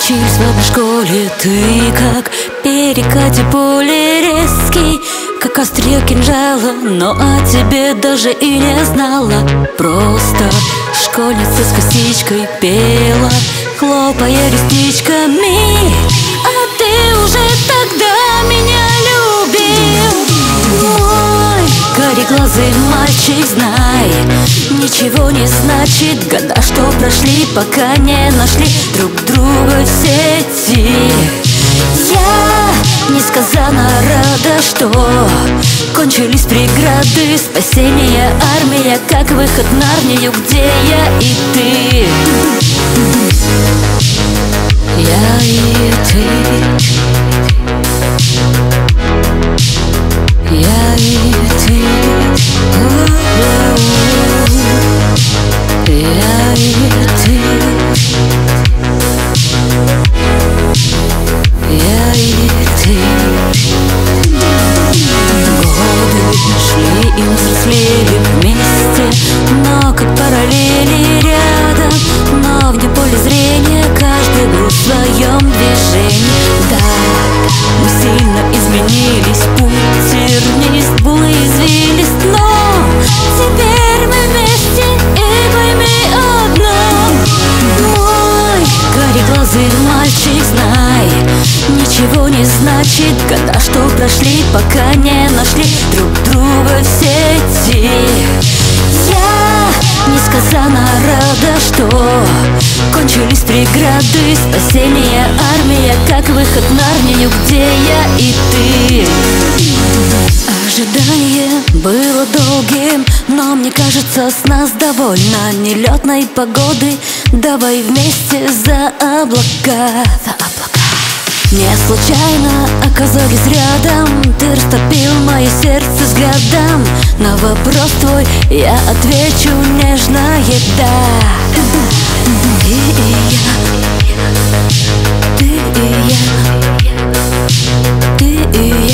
учились в одной школе. Ты как перекати поле резкий, как острие кинжала, но о тебе даже и не знала. Просто школьница с косичкой пела, хлопая ресничками. А ты уже тогда меня любил. Мой кореглазый мальчик, знай, ничего не значит года, что прошли, пока не нашли друг друга в сети. Я несказанно рада, что кончились преграды, спасение, армия, как выход в Нарнию, где я и ты. Я и ты. Я и ты. Я и ты. Я и ты. Годы шли и мы взрослели вместе, но как параллели рядом, но вне поля зрения каждый был в своем движении. Да, мы сильно изменились, путь тернист был извилист, но теперь мы вместе, и пойми одно. Мой кореглазый мальчик, знай, ничего не значит года, что прошли, пока не нашли друг друга в сети. Я несказанно рада, что кончились преграды, спасение, армия, как выход в Нарнию, где я и ты. Ожидание было долгим, но мне кажется, с нас довольно нелетной погоды. Давай вместе за облака. Не случайно оказались рядом, ты растопил мое сердце взглядом. На вопрос твой я отвечу нежное да. Ты и я, ты и я, ты и я.